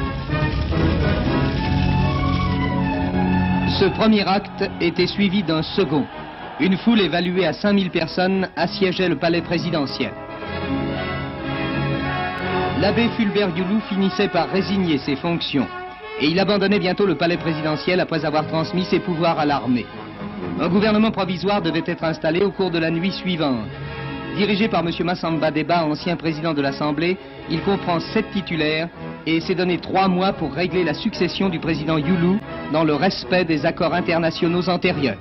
Speaker 17: Ce premier acte était suivi d'un second. Une foule évaluée à cinq mille personnes assiégeait le palais présidentiel. L'abbé Fulbert Youlou finissait par résigner ses fonctions et il abandonnait bientôt le palais présidentiel après avoir transmis ses pouvoirs à l'armée. Un gouvernement provisoire devait être installé au cours de la nuit suivante. Dirigé par M. Massamba Deba, ancien président de l'Assemblée, il comprend sept titulaires et s'est donné trois mois pour régler la succession du président Youlou dans le respect des accords internationaux antérieurs.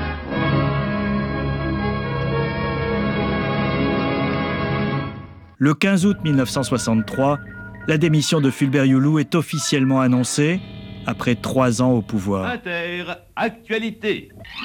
Speaker 7: Le quinze août mille neuf cent soixante-trois, la démission de Fulbert Youlou est officiellement annoncée après trois ans au pouvoir.
Speaker 18: Inter, actualité.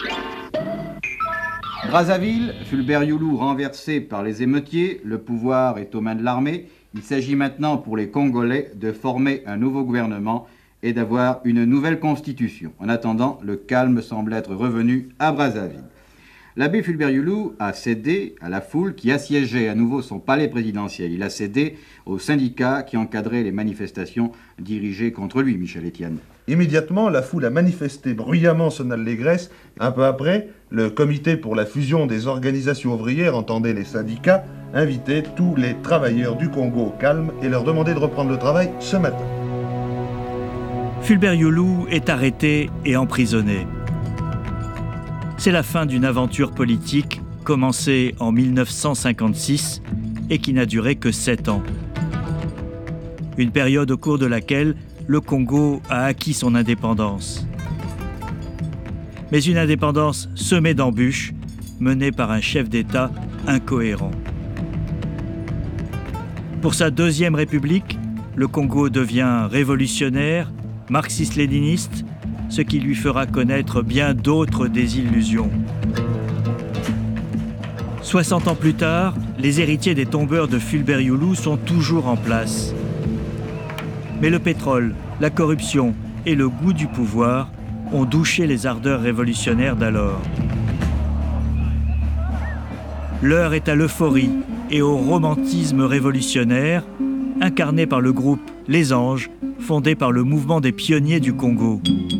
Speaker 19: Brazzaville, Fulbert Youlou renversé par les émeutiers, le pouvoir est aux mains de l'armée. Il s'agit maintenant pour les Congolais de former un nouveau gouvernement et d'avoir une nouvelle constitution. En attendant, le calme semble être revenu à Brazzaville. L'abbé Fulbert Youlou a cédé à la foule qui assiégeait à nouveau son palais présidentiel. Il a cédé aux syndicats qui encadraient les manifestations dirigées contre lui, Michel Etienne.
Speaker 20: Immédiatement, la foule a manifesté bruyamment son allégresse. Un peu après, le comité pour la fusion des organisations ouvrières, entendait les syndicats, invitait tous les travailleurs du Congo au calme et leur demandait de reprendre le travail ce matin.
Speaker 7: Fulbert Youlou est arrêté et emprisonné. C'est la fin d'une aventure politique commencée en mille neuf cent cinquante-six et qui n'a duré que sept ans. Une période au cours de laquelle le Congo a acquis son indépendance. Mais une indépendance semée d'embûches, menée par un chef d'État incohérent. Pour sa deuxième république, le Congo devient révolutionnaire, marxiste-léniniste, ce qui lui fera connaître bien d'autres désillusions. soixante ans plus tard, les héritiers des tombeurs de Fulbert Youlou sont toujours en place. Mais le pétrole, la corruption et le goût du pouvoir ont douché les ardeurs révolutionnaires d'alors. L'heure est à l'euphorie et au romantisme révolutionnaire, incarné par le groupe Les Anges, fondé par le mouvement des pionniers du Congo.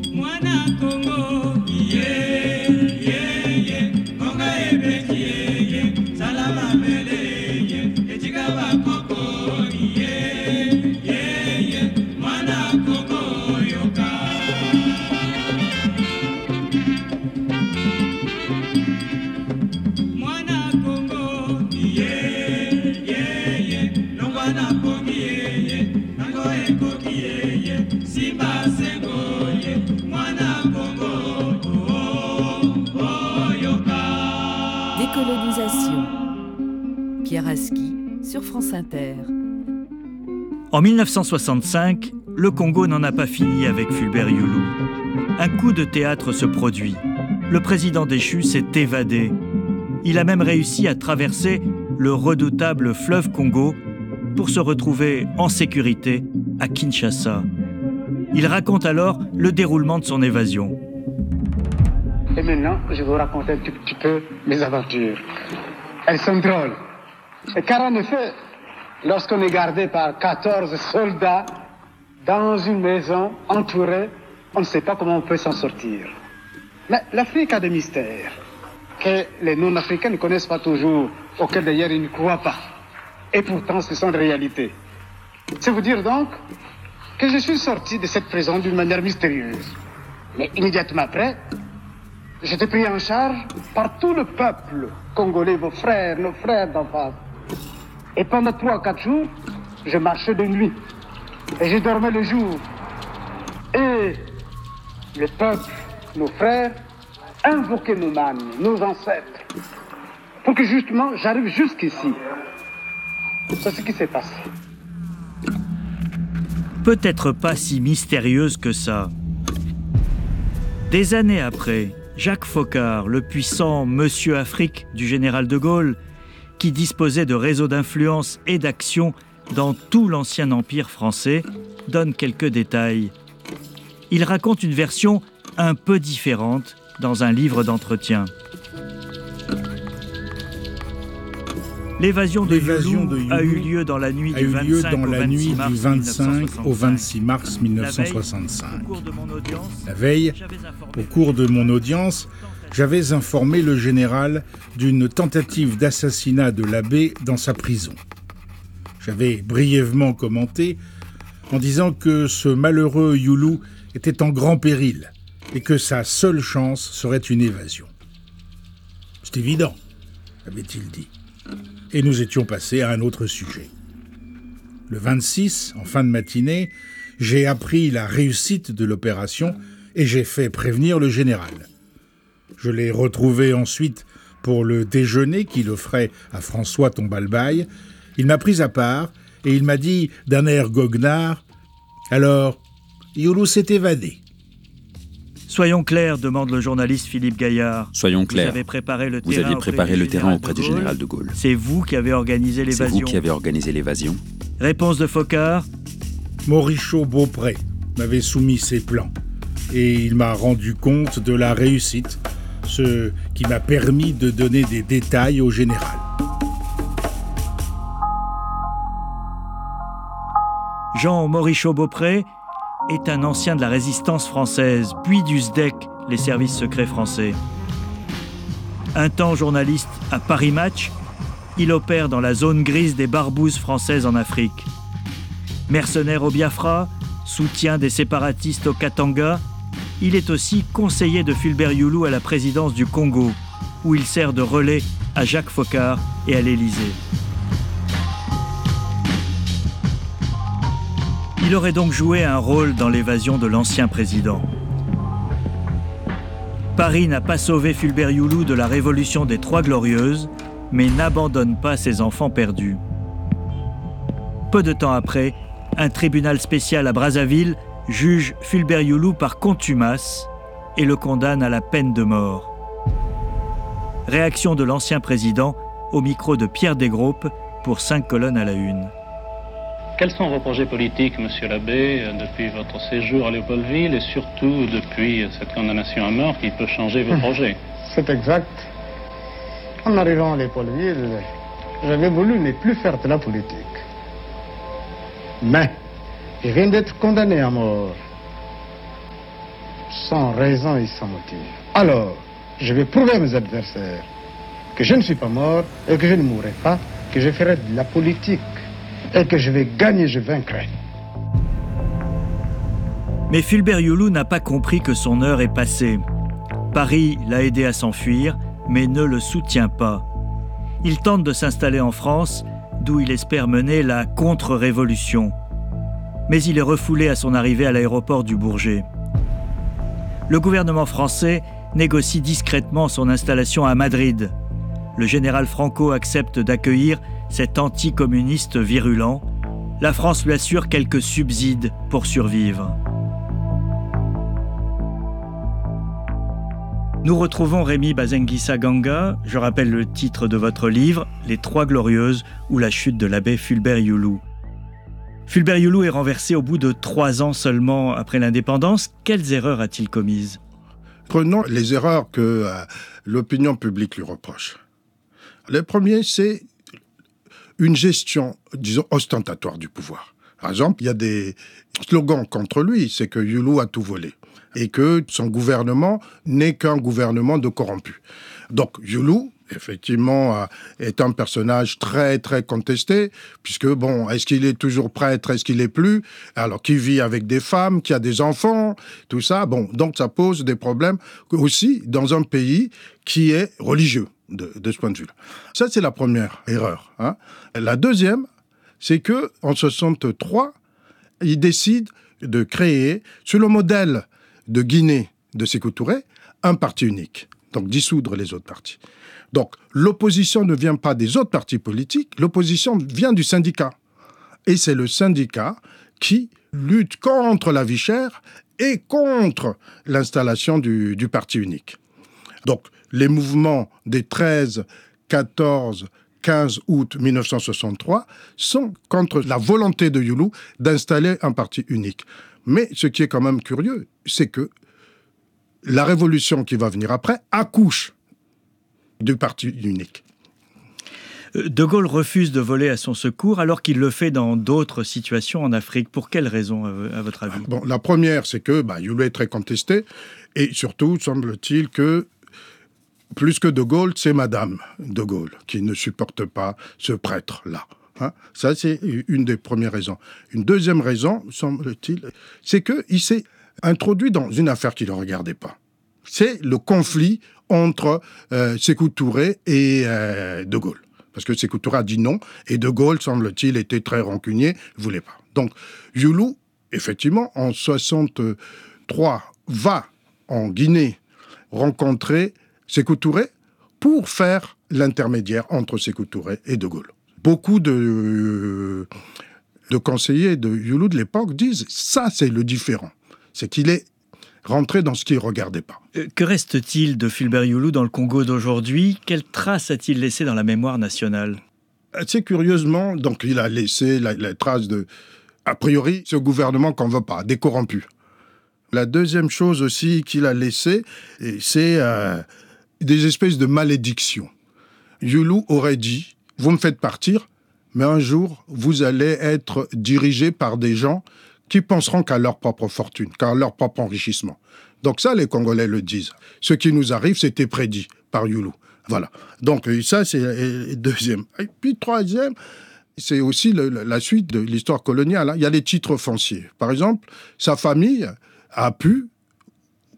Speaker 5: Décolonisation. Pierre Aski sur France Inter.
Speaker 7: En mille neuf cent soixante-cinq, le Congo n'en a pas fini avec Fulbert Youlou. Un coup de théâtre se produit. Le président déchu s'est évadé. Il a même réussi à traverser le redoutable fleuve Congo pour se retrouver en sécurité à Kinshasa. Il raconte alors le déroulement de son évasion.
Speaker 15: Et maintenant, je vais vous raconter un tout petit peu mes aventures. Elles sont drôles. Car en effet, lorsqu'on est gardé par quatorze soldats dans une maison entourée, on ne sait pas comment on peut s'en sortir. Mais l'Afrique a des mystères que les non-africains ne connaissent pas toujours, auxquels d'ailleurs ils ne croient pas. Et pourtant, ce sont des réalités. C'est vous dire donc que je suis sorti de cette prison d'une manière mystérieuse. Mais immédiatement après, j'étais pris en charge par tout le peuple congolais, vos frères, nos frères d'enfance. Et pendant trois ou quatre jours, je marchais de nuit. Et je dormais le jour. Et le peuple, nos frères, invoquaient nos mânes, nos ancêtres, pour que justement j'arrive jusqu'ici. C'est ce qui s'est passé.
Speaker 7: Peut-être pas si mystérieuse que ça. Des années après, Jacques Foccart, le puissant Monsieur Afrique du général de Gaulle, qui disposait de réseaux d'influence et d'action dans tout l'ancien empire français, donne quelques détails. Il raconte une version un peu différente dans un livre d'entretien. L'évasion de Youlou a eu lieu dans la nuit du vingt-cinq au vingt-six mars mille neuf cent soixante-cinq.
Speaker 2: La veille, au cours de mon audience, j'avais informé le général d'une tentative d'assassinat de l'abbé dans sa prison. J'avais brièvement commenté en disant que ce malheureux Youlou était en grand péril et que sa seule chance serait une évasion. « C'est évident », avait-il dit. Et nous étions passés à un autre sujet. Le vingt-six, en fin de matinée, j'ai appris la réussite de l'opération et j'ai fait prévenir le général. Je l'ai retrouvé ensuite pour le déjeuner qu'il offrait à François Tombalbaye. Il m'a pris à part et il m'a dit d'un air goguenard « Alors, Youlou s'est évadé. »
Speaker 7: Soyons clairs, demande le journaliste Philippe Gaillard.
Speaker 21: Soyons clairs.
Speaker 7: Vous avez préparé le
Speaker 21: vous
Speaker 7: terrain,
Speaker 21: aviez préparé
Speaker 7: auprès,
Speaker 21: le
Speaker 7: du
Speaker 21: terrain auprès
Speaker 7: du
Speaker 21: du général de Gaulle.
Speaker 7: C'est vous qui avez organisé l'évasion.
Speaker 21: C'est vous qui avez organisé l'évasion.
Speaker 7: Réponse de Foccart.
Speaker 2: Morichaud Beaupré m'avait soumis ses plans et il m'a rendu compte de la réussite, ce qui m'a permis de donner des détails au général.
Speaker 7: Jean Morichaud Beaupré est un ancien de la résistance française, puis du S D E C, les services secrets français. Un temps journaliste à Paris Match, il opère dans la zone grise des barbouzes françaises en Afrique. Mercenaire au Biafra, soutien des séparatistes au Katanga, il est aussi conseiller de Fulbert Youlou à la présidence du Congo, où il sert de relais à Jacques Foccart et à l'Élysée. Il aurait donc joué un rôle dans l'évasion de l'ancien président. Paris n'a pas sauvé Fulbert Youlou de la révolution des Trois Glorieuses, mais n'abandonne pas ses enfants perdus. Peu de temps après, un tribunal spécial à Brazzaville juge Fulbert Youlou par contumace et le condamne à la peine de mort. Réaction de l'ancien président au micro de Pierre Desgroupes pour cinq colonnes à la une.
Speaker 21: Quels sont vos projets politiques, monsieur l'abbé, depuis votre séjour à Léopoldville et surtout depuis cette condamnation à mort qui peut changer vos projets?
Speaker 22: C'est exact. En arrivant à Léopoldville, j'avais voulu ne plus faire de la politique. Mais je viens d'être condamné à mort, sans raison et sans motif. Alors, je vais prouver à mes adversaires que je ne suis pas mort et que je ne mourrai pas, que je ferai de la politique et que je vais gagner, je vaincrai.
Speaker 7: Mais Fulbert Youlou n'a pas compris que son heure est passée. Paris l'a aidé à s'enfuir, mais ne le soutient pas. Il tente de s'installer en France, d'où il espère mener la contre-révolution. Mais il est refoulé à son arrivée à l'aéroport du Bourget. Le gouvernement français négocie discrètement son installation à Madrid. Le général Franco accepte d'accueillir cet anticommuniste virulent. La France lui assure quelques subsides pour survivre. Nous retrouvons Rémi Bazenguissa Ganga. Je rappelle le titre de votre livre, Les Trois Glorieuses ou la chute de l'abbé Fulbert Youlou. Fulbert Youlou est renversé au bout de trois ans seulement après l'indépendance. Quelles erreurs a-t-il commises ?
Speaker 11: Prenons les erreurs que euh, l'opinion publique lui reproche. Le premier, c'est une gestion, disons, ostentatoire du pouvoir. Par exemple, il y a des slogans contre lui, c'est que Youlou a tout volé et que son gouvernement n'est qu'un gouvernement de corrompus. Donc Youlou, effectivement, est un personnage très, très contesté, puisque, bon, est-ce qu'il est toujours prêtre, est-ce qu'il est plus? Alors, qui vit avec des femmes, qui a des enfants, tout ça, bon, donc ça pose des problèmes aussi dans un pays qui est religieux, de, de ce point de vue-là. Ça, c'est la première erreur. Hein. La deuxième, c'est que en soixante-trois, il décide de créer, sur le modèle de Guinée de Sékou Touré, un parti unique, donc dissoudre les autres partis. Donc, l'opposition ne vient pas des autres partis politiques, l'opposition vient du syndicat. Et c'est le syndicat qui lutte contre la vie chère et contre l'installation du, du parti unique. Donc, les mouvements des treize, quatorze, quinze août mille neuf cent soixante-trois sont contre la volonté de Youlou d'installer un parti unique. Mais ce qui est quand même curieux, c'est que la révolution qui va venir après accouche du parti unique.
Speaker 7: De Gaulle refuse de voler à son secours alors qu'il le fait dans d'autres situations en Afrique. Pour quelles raisons, à votre avis ?
Speaker 11: Bon, la première, c'est que bah, Youlou est très contesté et surtout, semble-t-il que plus que De Gaulle, c'est Madame De Gaulle qui ne supporte pas ce prêtre-là. Hein, ça, c'est une des premières raisons. Une deuxième raison, semble-t-il, c'est qu'il s'est introduit dans une affaire qui ne le regardait pas. C'est le conflit entre euh, Sékou Touré et euh, De Gaulle. Parce que Sékou Touré a dit non, et De Gaulle, semble-t-il, était très rancunier, ne voulait pas. Donc, Youlou, effectivement, en soixante-trois, va en Guinée rencontrer Sékou Touré pour faire l'intermédiaire entre Sékou Touré et De Gaulle. Beaucoup de, de conseillers de Youlou de l'époque disent « ça, c'est le différent ». C'est qu'il est rentré dans ce qu'il ne regardait pas.
Speaker 7: Que reste-t-il de Fulbert Youlou dans le Congo d'aujourd'hui ? Quelle trace a-t-il laissé dans la mémoire nationale ?
Speaker 11: Assez curieusement, donc, il a laissé la, la trace de, a priori, ce gouvernement qu'on ne veut pas, des corrompus. La deuxième chose aussi qu'il a laissé, c'est euh, des espèces de malédictions. Youlou aurait dit « vous me faites partir, mais un jour, vous allez être dirigé par des gens qui penseront qu'à leur propre fortune, qu'à leur propre enrichissement. » Donc ça, les Congolais le disent. Ce qui nous arrive, c'était prédit par Youlou. Voilà. Donc ça, c'est le deuxième. Et puis troisième, c'est aussi le, la suite de l'histoire coloniale. Hein. Il y a les titres fonciers. Par exemple, sa famille a pu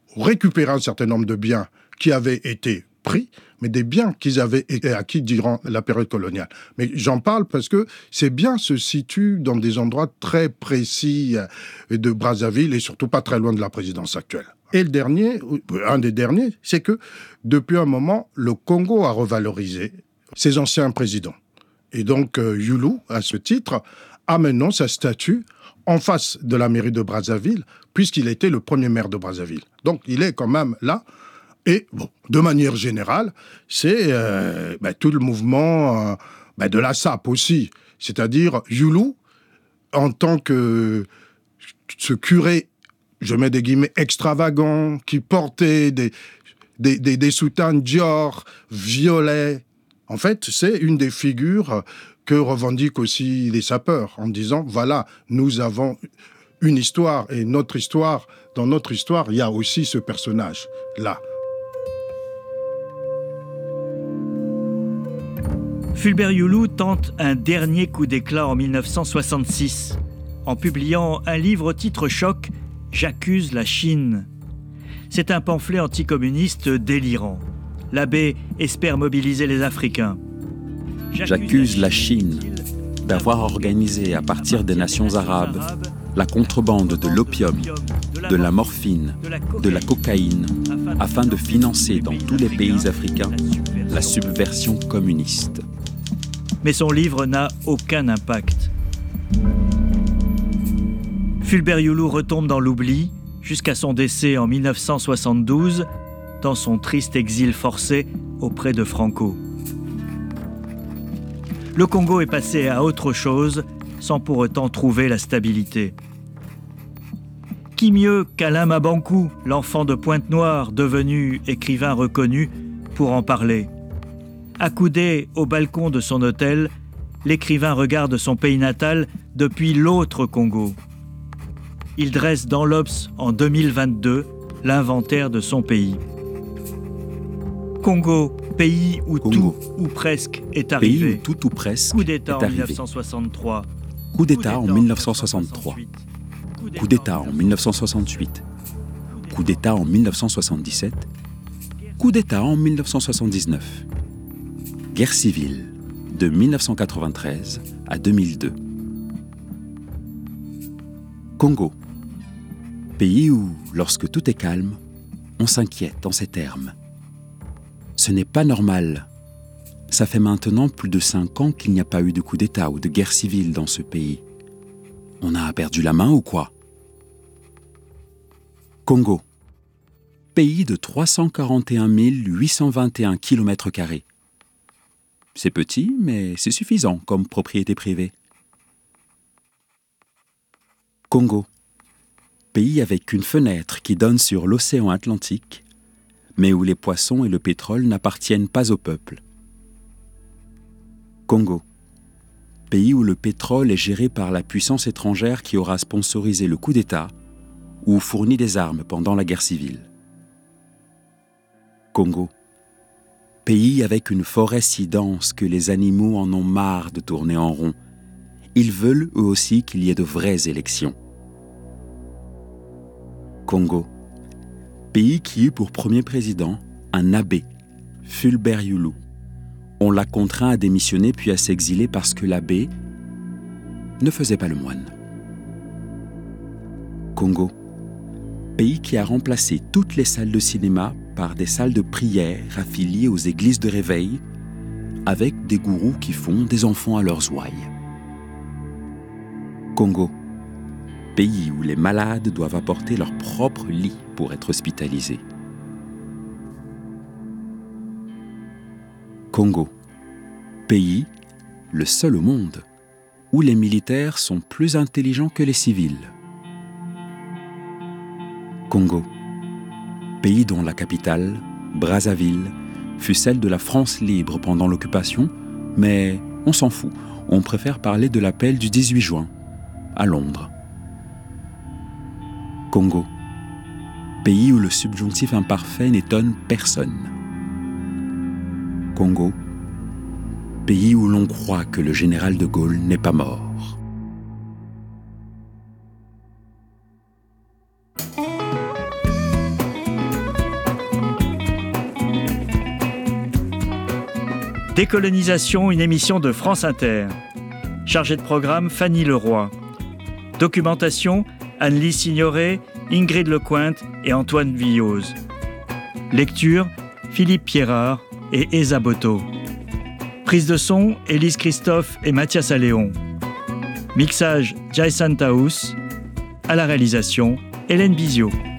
Speaker 11: récupérer un certain nombre de biens qui avaient été pris, mais des biens qu'ils avaient été acquis durant la période coloniale. Mais j'en parle parce que ces biens se situent dans des endroits très précis de Brazzaville et surtout pas très loin de la présidence actuelle. Et le dernier, un des derniers, c'est que depuis un moment, le Congo a revalorisé ses anciens présidents. Et donc euh, Youlou, à ce titre, a maintenant sa statue en face de la mairie de Brazzaville, puisqu'il était le premier maire de Brazzaville. Donc il est quand même là. Et bon, de manière générale, c'est euh, bah, tout le mouvement euh, bah, de la S A P aussi. C'est-à-dire Youlou, en tant que ce curé, je mets des guillemets, extravagant, qui portait des, des, des, des soutanes Dior, violets. En fait, c'est une des figures que revendiquent aussi les sapeurs, en disant, voilà, nous avons une histoire, et notre histoire, dans notre histoire, il y a aussi ce personnage-là.
Speaker 7: Fulbert Youlou tente un dernier coup d'éclat en mille neuf cent soixante-six, en publiant un livre au titre choc, « J'accuse la Chine ». C'est un pamphlet anticommuniste délirant. L'abbé espère mobiliser les Africains.
Speaker 1: J'accuse la Chine d'avoir organisé à partir des nations arabes la contrebande de l'opium, de la morphine, de la cocaïne, afin de financer dans tous les pays africains la subversion communiste.
Speaker 7: Mais son livre n'a aucun impact. Fulbert Youlou retombe dans l'oubli jusqu'à son décès en mille neuf cent soixante-douze dans son triste exil forcé auprès de Franco. Le Congo est passé à autre chose sans pour autant trouver la stabilité. Qui mieux qu'Alain Mabankou, l'enfant de Pointe-Noire, devenu écrivain reconnu, pour en parler? Accoudé au balcon de son hôtel, l'écrivain regarde son pays natal depuis l'autre Congo. Il dresse dans l'Obs en deux mille vingt-deux l'inventaire de son pays. Congo, pays où
Speaker 1: Congo.
Speaker 7: tout ou presque est arrivé.
Speaker 1: Pays où tout ou presque
Speaker 7: Coup d'État
Speaker 1: est
Speaker 7: en
Speaker 1: arrivé.
Speaker 7: mille neuf cent soixante-trois.
Speaker 1: Coup d'État en mille neuf cent soixante-trois. Coup d'État en mille neuf cent soixante-huit. Coup d'État en mille neuf cent soixante-dix-sept. Coup d'État en mille neuf cent soixante-dix-neuf. Guerre civile de mille neuf cent quatre-vingt-treize à deux mille deux. Congo. Pays où, lorsque tout est calme, on s'inquiète en ces termes. Ce n'est pas normal. Ça fait maintenant plus de cinq ans qu'il n'y a pas eu de coup d'État ou de guerre civile dans ce pays. On a perdu la main ou quoi? Congo. Pays de trois cent quarante et un mille huit cent vingt et un kilomètres carrés. C'est petit, mais c'est suffisant comme propriété privée. Congo. Pays avec une fenêtre qui donne sur l'océan Atlantique, mais où les poissons et le pétrole n'appartiennent pas au peuple. Congo. Pays où le pétrole est géré par la puissance étrangère qui aura sponsorisé le coup d'État ou fourni des armes pendant la guerre civile. Congo. Pays avec une forêt si dense que les animaux en ont marre de tourner en rond. Ils veulent eux aussi qu'il y ait de vraies élections. Congo. Pays qui eut pour premier président un abbé, Fulbert Youlou. On l'a contraint à démissionner puis à s'exiler parce que l'abbé ne faisait pas le moine. Congo. Pays qui a remplacé toutes les salles de cinéma par des salles de prière affiliées aux églises de réveil, avec des gourous qui font des enfants à leurs ouailles. Congo. Pays où les malades doivent apporter leur propre lit pour être hospitalisés. Congo. Pays, le seul au monde, où les militaires sont plus intelligents que les civils. Congo. Pays dont la capitale, Brazzaville, fut celle de la France libre pendant l'occupation, mais on s'en fout, on préfère parler de l'appel du dix-huit juin, à Londres. Congo. Pays où le subjonctif imparfait n'étonne personne. Congo. Pays où l'on croit que le général de Gaulle n'est pas mort.
Speaker 7: Décolonisation, une émission de France Inter. Chargée de programme, Fanny Leroy. Documentation, Anne-Lise Signoret, Ingrid Lecointe et Antoine Villose. Lecture, Philippe Pierrard et Esa Boto. Prise de son, Élise Christophe et Mathias Alléon. Mixage, Jason Taous. À la réalisation, Hélène Bizio.